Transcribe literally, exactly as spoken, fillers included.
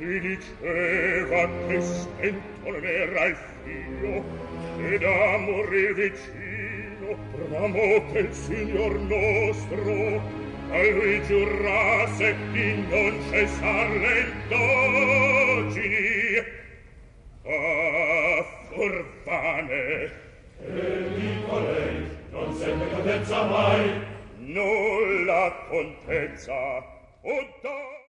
si diceva che spento non era il fio ed a morir vicino bramò che il signor nostro a lui giurasse di non cessar le indagini. Ah, furbane! E di colei non sente contezza mai? Nulla contezza! O da